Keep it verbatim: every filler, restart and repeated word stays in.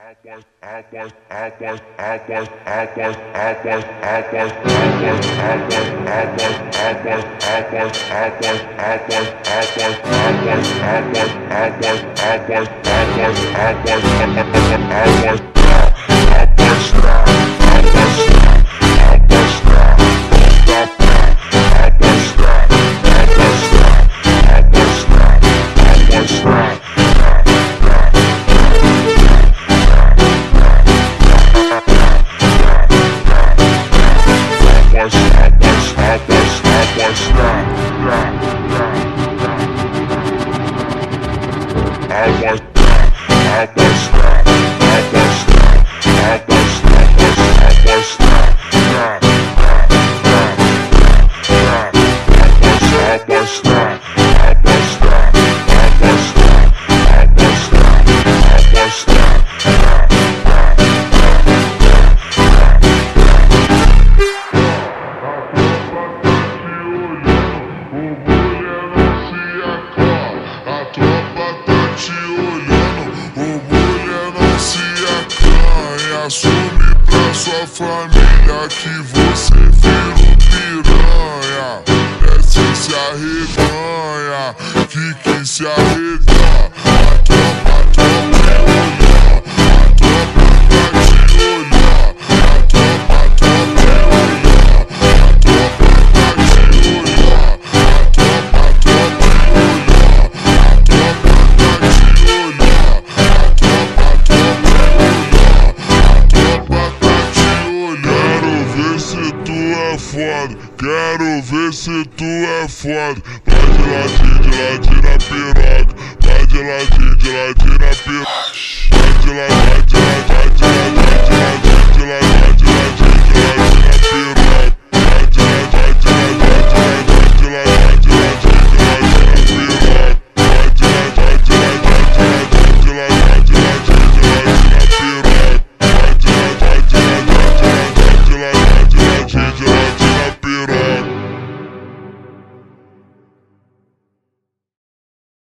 Assume pra sua família que você virou piranha. Desce e se arreganha, que quem se arregar. A tropa, a tropa te olhar, a tropa vai te olhar. A tropa, a tropa te olhar, a tropa vai te olhar. A tropa, a tropa te olhar, a tropa vai te olhar. A tropa, a tropa te olhar. Quero ver se tu é foda. Vai de ladinho, de ladinho na piroca. Vai de ladinho, de ladinho na piroca. Vai de ladinho.